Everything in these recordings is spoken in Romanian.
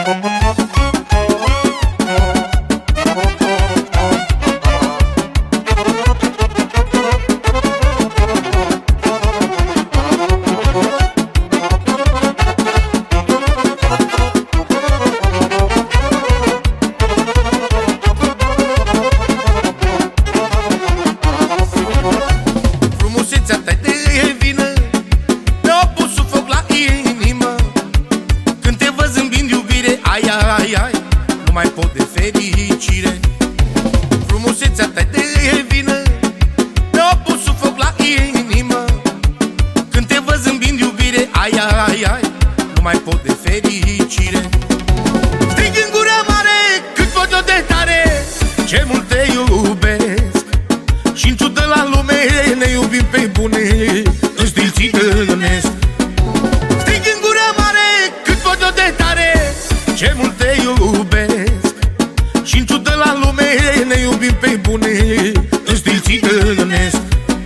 Frumusețea ta de vină mi-a pus sufoc la inimă. Când te văd zâmbind iubire, ai, ai, ai, nu mai pot de fericire. Frumusețea ta de vină mi-a pus sufoc la inimă. Când te văd zâmbind iubire, ai, ai, ai, nu mai pot de fericire. Strig în gura mare cât pot eu de tare, ce mult te iubesc. Și-n ciudă la lume ne iubim pe bune, în stil țigănesc. Strig în gura mare cât pot eu de tare, ce mult te iubesc. Și-n ciudă la lume ne iubim pe bune, în stil țigănesc.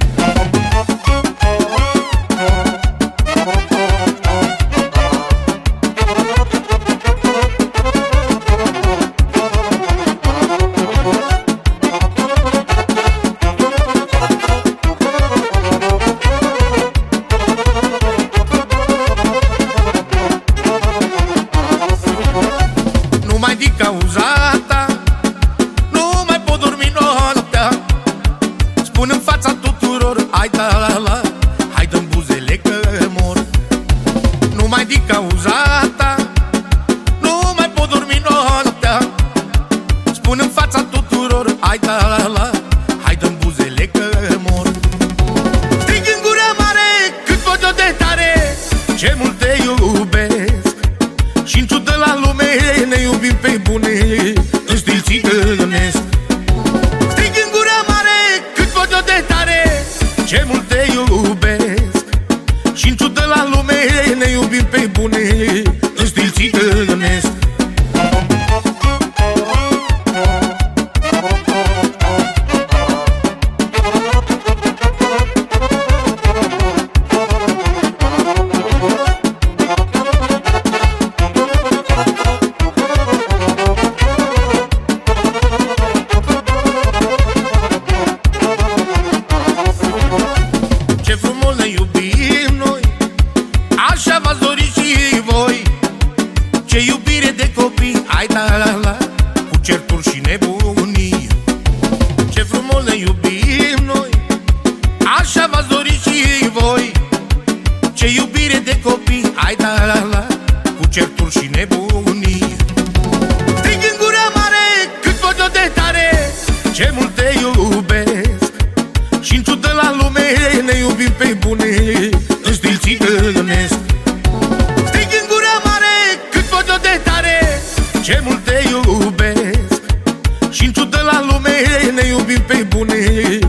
Numai din cauza ta nu mai pot dormi noaptea. Spun în fața tuturor, hai da la la, hai dă-mi buzele că mor. Numai din cauza ta nu mai pot dormi noaptea. Spun în fața tuturor, hai da la la, hai dă-mi buzele că mor. Strig în gura mare cât pot eu de tare, ce mult te iubesc. Și-n ciudă la lume ne iubim pe bune, în stil țigănesc. Strig în gura mare cât pot eu de tare, ce mult te iubesc. Și-n ciudă la lume ne iubim pe bune, în stil țigănesc. Ce frumos ne iubim noi, așa v-ați dorit și voi. Ce iubire de copii, ai da la la, cu certuri și nebunii. Ce frumos ne iubim noi, așa v-ați dorit și voi. Ce iubire de copii, ai da la la, cu certuri și nebunii. Strig în gura mare cât pot eu de tare, ce mult te iubesc. Și-n ciudă la lume ne iubim pe bune, în stil țigănesc. Strig în gura mare cât pot eu de tare, ce mult te iubesc. Și-n ciudă la lume ne iubim pe bune,